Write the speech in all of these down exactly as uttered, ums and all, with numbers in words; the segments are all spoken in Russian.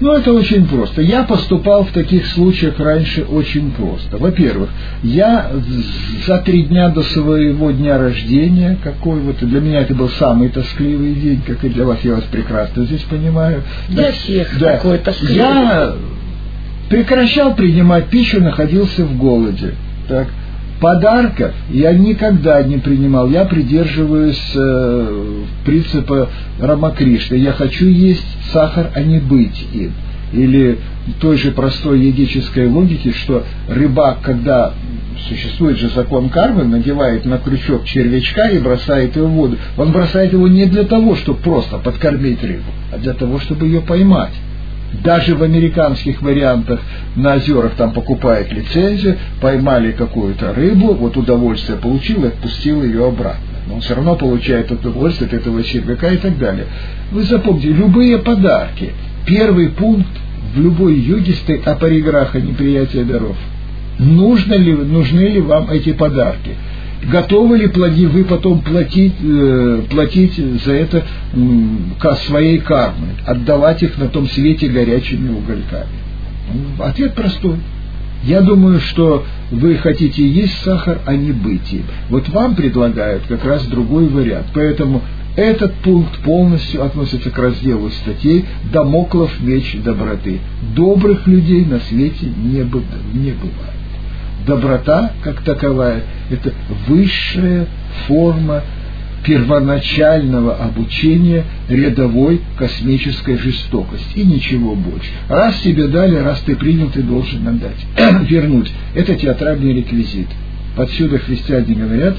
Ну, это очень просто. Я поступал в таких случаях раньше очень просто. Во-первых, я за три дня до своего дня рождения, какой вот, для меня это был самый тоскливый день, как и для вас, я вас прекрасно здесь понимаю. Для так, всех да, такой тоскливый. Я прекращал принимать пищу, находился в голоде. Так. Подарков я никогда не принимал. Я придерживаюсь э, принципа Рамакришны. Я хочу есть сахар, а не быть им. Или той же простой йогической логики, что рыбак, когда существует же закон кармы, надевает на крючок червячка и бросает его в воду. Он бросает его не для того, чтобы просто подкормить рыбу, а для того, чтобы ее поймать. Даже в американских вариантах на озерах там покупает лицензию, поймали какую-то рыбу, вот удовольствие получил и отпустил ее обратно. Но он все равно получает удовольствие от этого червяка и так далее. Вы запомните, любые подарки. Первый пункт в любой йоге стоит апариграха, неприятие даров. Нужно ли, нужны ли вам эти подарки? Готовы ли вы потом платить, э, платить за это э, своей кармой, отдавать их на том свете горячими угольками? Ответ простой. Я думаю, что вы хотите есть сахар, а не быть им. Вот вам предлагают как раз другой вариант. Поэтому этот пункт полностью относится к разделу статей «Дамоклов меч доброты». Добрых людей на свете не бывает. Доброта, как таковая, это высшая форма первоначального обучения рядовой космической жестокости. И ничего больше. Раз тебе дали, раз ты принял, ты должен отдать. Вернуть. Это театральный реквизит. Отсюда христиане говорят,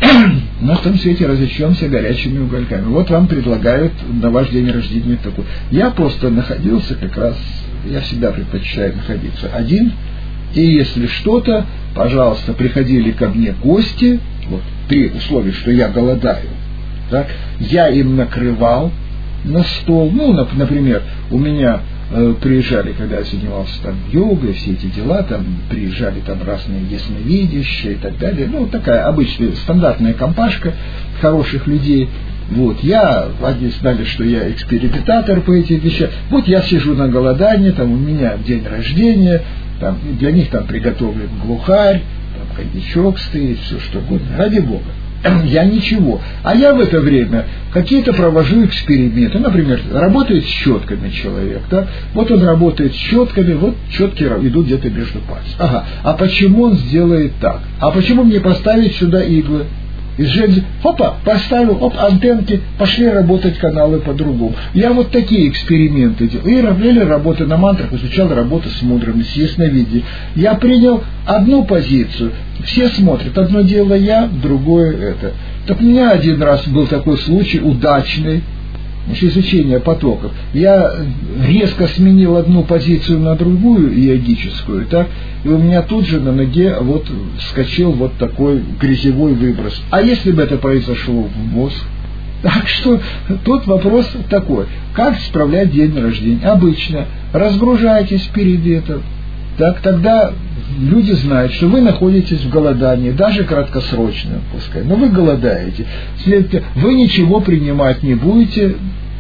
на том свете разочнемся горячими угольками. Вот вам предлагают на ваш день рождения такой. Я просто находился как раз, я всегда предпочитаю находиться один. И если что-то, пожалуйста, приходили ко мне гости, вот, при условии, что я голодаю, так, я им накрывал на стол, ну, например, у меня э, приезжали, когда я занимался там йогой, все эти дела, там приезжали там разные ясновидящие и так далее, ну, такая обычная стандартная компашка хороших людей. Вот, я, они знали, что я экспериментатор по этим вещам. Вот я сижу на голодании, там у меня день рождения, там, для них там приготовлен глухарь, там коньячок стоит, все что угодно, ради Бога. Я ничего. А я в это время какие-то провожу эксперименты. Например, работает с щетками человек. Да? Вот он работает с щетками, вот щетки идут где-то между пальцев. Ага. А почему он сделает так? А почему мне поставить сюда иглы? Из железа, опа, поставил, оп, антенки, пошли работать каналы по-другому. Я вот такие эксперименты делал. И работали работы на мантрах, изучал работу с мудрыми, с ясновидением. Я принял одну позицию, все смотрят, одно дело я, другое это. Так у меня один раз был такой случай удачный, изучение потоков. Я резко сменил одну позицию на другую, йогическую, так, и у меня тут же на ноге вот вскочил вот такой грязевой выброс. А если бы это произошло в мозг? Так что тут вопрос такой: как справлять день рождения? Обычно разгружайтесь перед этим. Так, тогда люди знают, что вы находитесь в голодании, даже краткосрочно, пускай, но вы голодаете. Следовательно, вы ничего принимать не будете,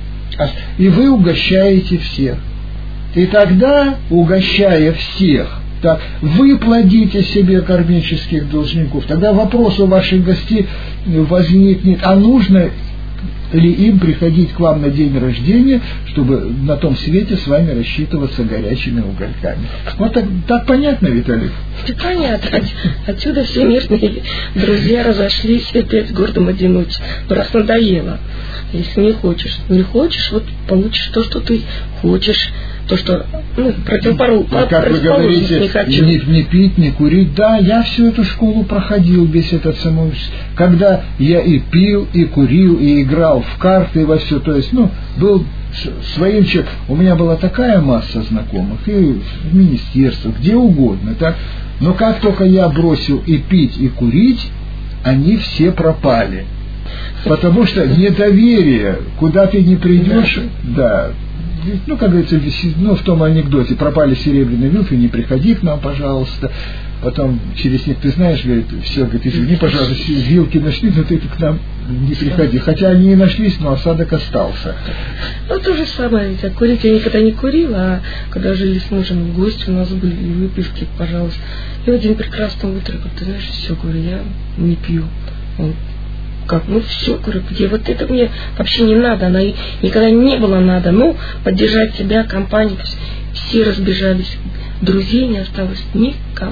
и вы угощаете всех. И тогда, угощая всех, так, вы плодите себе кармических должников. Тогда вопрос у ваших гостей возникнет: а нужно ли им приходить к вам на день рождения, чтобы на том свете с вами рассчитываться горячими угольками? Вот так, так понятно, Виталий? Понятно. Отсюда все мирные друзья разошлись опять с гордым одиночеством. Раз надоело. Если не хочешь, не хочешь, вот получишь то, что ты хочешь. То, что, ну, противоположно, а как вы говорите, не хочу. Не, не пить, не курить. Да, я всю эту школу проходил без этого самого. Когда я и пил, и курил, и играл в карты, и во все. То есть, ну, был своим человеком. У меня была такая масса знакомых, и в министерствах, где угодно, так. Но как только я бросил и пить, и курить, они все пропали. Потому что недоверие, куда ты не придешь, да. Ну, как говорится, ну, в том анекдоте: пропали серебряные вилки, не приходи к нам, пожалуйста. потом через них, ты знаешь, говорит, все, говорит, извини, пожалуйста, вилки нашли, но ты к нам не приходи. Хотя они и нашлись, но осадок остался. Ну, то же самое, ведь, а курить я никогда не курила, а когда жили с мужем в гости, у нас были выпивки, пожалуйста. И в один прекрасный утро, говорю, ты знаешь, все, говорю, я не пью. Он, как, ну все, говорю, где вот это мне вообще не надо, она и никогда не было надо, ну, поддержать себя, компанию, все разбежались, друзей не осталось никого.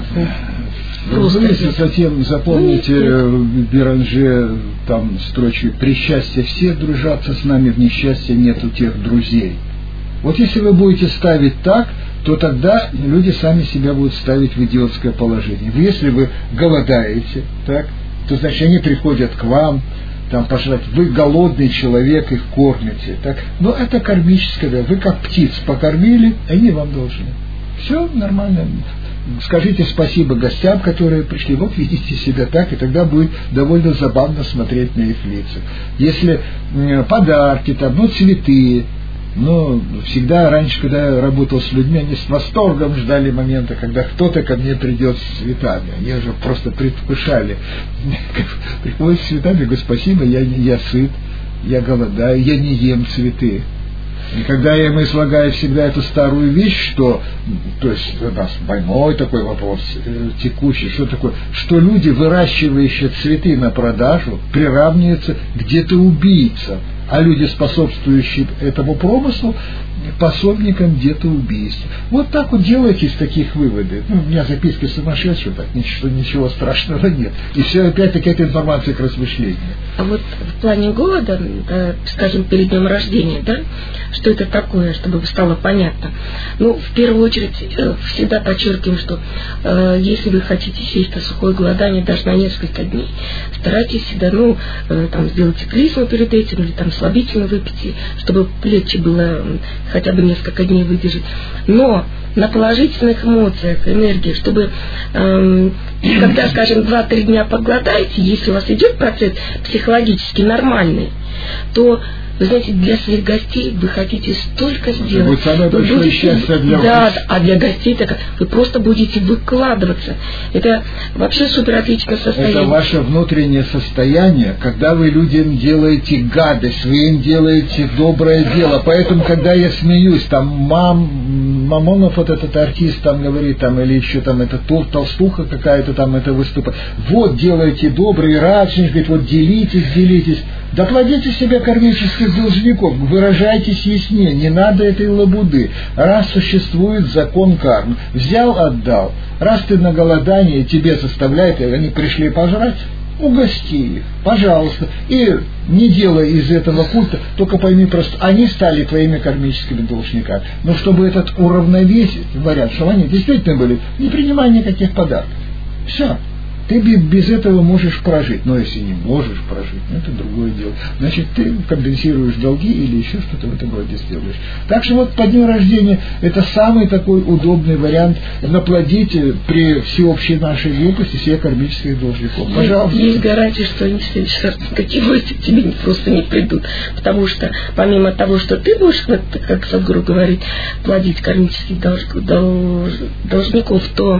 Просто вы затем запомните в Беранже там строчку: при счастье все дружатся с нами, в несчастье нету тех друзей. Вот если вы будете ставить так, то тогда люди сами себя будут ставить в идиотское положение. Если вы голодаете, так, то значит они приходят к вам, там пожрать, вы голодный человек, их кормите, так, но это кармическое, вы как птиц покормили, они вам должны. Все нормально. Скажите спасибо гостям, которые пришли, вот ведите себя так, и тогда будет довольно забавно смотреть на их лица. Если э, подарки, там, ну, цветы, ну, всегда раньше, когда я работал с людьми, они с восторгом ждали момента, когда кто-то ко мне придет с цветами. Они уже просто предвкушали. Приходит с цветами, говорю, спасибо, я, я сыт, я голодаю, я не ем цветы. И когда я им излагаю всегда эту старую вещь, что, то есть у нас больной такой вопрос, текущий, что такое, что люди, выращивающие цветы на продажу, приравниваются где-то убийцам, а люди, способствующие этому промыслу, пособникам где-то убийств. Вот так вот делайте из таких выводов. Ну, у меня записки сумасшедшие, так ничего, ничего страшного нет. И все опять-таки эта информация к размышлению. А вот в плане голода, да, скажем, перед днем рождения, да, что это такое, чтобы стало понятно. Ну, в первую очередь, всегда подчеркиваем, что э, если вы хотите сесть на сухое голодание даже на несколько дней, старайтесь всегда, ну, э, там, сделайте клизму перед этим, или там слабительно выпейте, чтобы легче было хотя бы несколько дней выдержать. Но на положительных эмоциях, энергии, чтобы эм, когда, скажем, два-три дня поголодаете, если у вас идет процесс психологически нормальный, то, вы знаете, для своих гостей вы хотите столько сделать. Будет самое большое будете, счастье для да, вас. а для гостей так, вы просто будете выкладываться. Это вообще супер отличное состояние. Это ваше внутреннее состояние, когда вы людям делаете гадость, вы им делаете доброе дело. Поэтому, когда я смеюсь, там мам, Мамонов, вот этот артист, там говорит, там, или еще там эта толстуха какая-то там это выступает. Вот делайте добрый, радостный, говорит, вот делитесь, делитесь. Да плодите себя кармических должников, выражайтесь яснее, не надо этой лабуды. Раз существует закон кармы, взял, отдал. Раз ты на голодании, тебе заставляют, и они пришли пожрать, угости их, пожалуйста. И не делай из этого культа, только пойми просто, они стали твоими кармическими должниками. Но чтобы этот уравновесить вариант, чтобы они действительно были, не принимай никаких подарков. Все. Ты без этого можешь прожить. Но если не можешь прожить, ну, это другое дело. Значит, ты компенсируешь долги или еще что-то в этом роде сделаешь. Так что вот по дню рождения это самый такой удобный вариант наплодить при всеобщей нашей глупости всех кармических должников. Пожалуйста. Есть гарантия, что они в следующий раз никакие гости к тебе просто не придут. Потому что помимо того, что ты будешь, вот, как Садхгуру говорит, плодить кармических долж, долж, должников, то...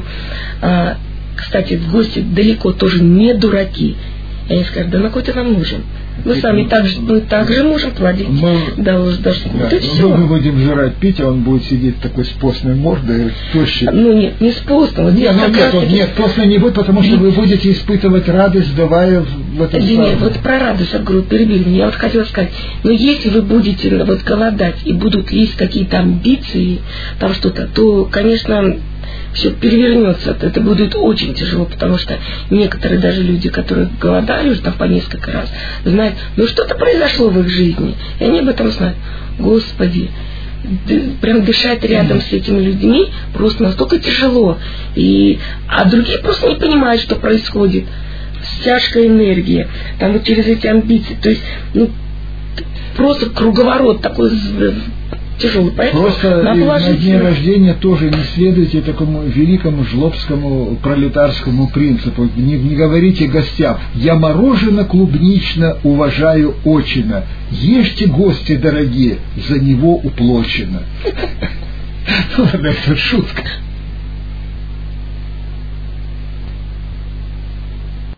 А, кстати, в гости далеко тоже не дураки. И они скажут, да на кой ты нам нужен? Мы сами так же, мы так же можем плодить. Мы, да, уж, даже, да, вот все. Мы будем жрать, пить, а он будет сидеть такой с постной мордой, тощий. Ну нет, не с постной. Нет, ну, нет, он, нет, постной не будет, потому что вы будете испытывать радость, давая в этом самом. Нет, вот про радость, я говорю, перебили меня. Я вот хотела сказать, но если вы будете вот голодать, и будут есть какие-то амбиции, там что-то, то, конечно... все перевернется, это будет очень тяжело, потому что некоторые даже люди, которые голодали уже там по несколько раз, знают, ну что-то произошло в их жизни, и они об этом знают. Господи, прям дышать рядом с этими людьми просто настолько тяжело, и, а другие просто не понимают, что происходит. Тяжкая энергия, там вот через эти амбиции, то есть, ну, просто круговорот такой тяжелый. Поэтому просто на, на дне рождения тоже не следуйте такому великому жлобскому пролетарскому принципу. Не, не говорите гостям: я мороженое клубнично уважаю очино. Ешьте, гости дорогие, за него уплочено. Ладно, это шутка.